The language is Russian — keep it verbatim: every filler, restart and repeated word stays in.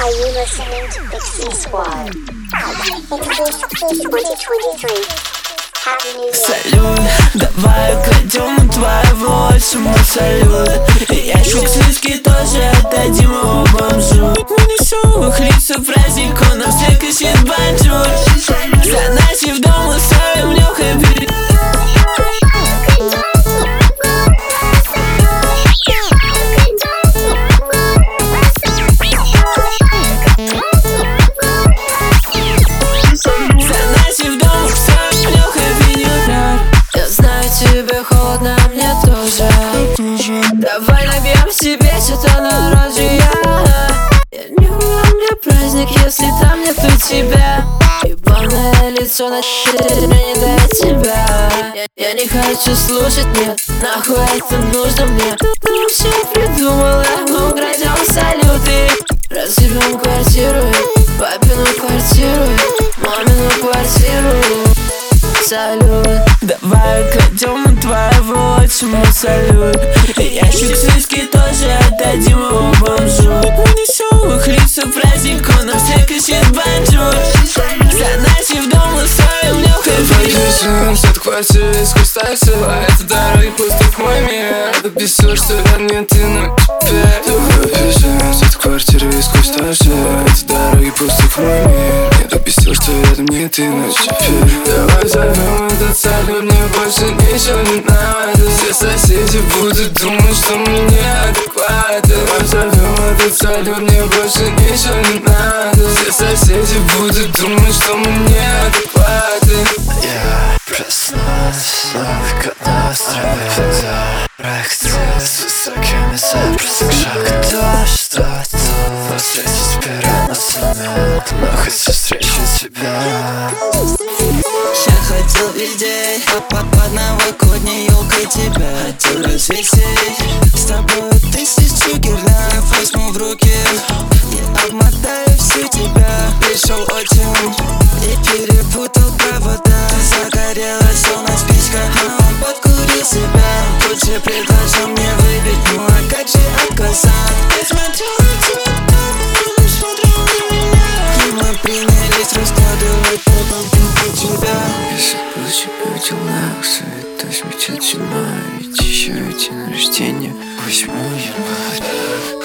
Are you listening to Big C Squad? Introduce twenty twenty-three. Happy New Year. Салют, давай украдем у твоего отчима салют. И ящик с виски тоже отдадим его бомжу. На веселых лицах праздник, он нам всех кричит бонжур. Заначи в дом устроим легкой перед... Тебе холодно, мне тоже. Давай набьем себе что-то на рожья. Я нихуя мне праздник, если там нету тебя. Ебаное лицо на щеке, не до тебя. я, я не хочу слушать, нет, нахуй это нужно мне. Ты вообще придумала, мы украдем салюты. Разъебем квартиру, папину квартиру, мамину квартиру. Салют, давай украдем у твоего отчима салют. И ящик с виски тоже отдадим его бомжу. На веселых лицах праздник, он нам всех кричит бонжур. Заначи в дом устроим легкой перед... От квартиры сквозь такси, а это дороги пустых мой мир. Это бесит, что вернее ты, но теперь бежать от квартиры сквозь такси, а это дороги пустых мой мир. Это бесит, что рядом не ты, но теперь давай взорвем этот салют, мне больше ничего не надо. Все соседи будут думать, что мы неадекваты. Давай взорвем этот салют, мне больше ничего не надо. Все соседи будут думать, что мы неадекваты. Я проснулась вновь на острове Проектил с высокими запросами. То, что тут встретить первый на самолет, но хочу встречать тебя. Я хотел везде, под новогодней елкой тебя хотел развеселить. С тобой тысячу гирлянд возьму в руки и обмотаю всю тебя. Пришел отчим и перепутал провода. Загорелась словно спичка, а он подкурил себя. Тут же предложил мне выпить, ну а как же отказать? Я смотрел на тебя, не смотрел на меня. И мы принялись раскладывать потом под тебя. Если бы у тебя дела, стоит отмечать зима. Ведь еще и день рождения восьмого января.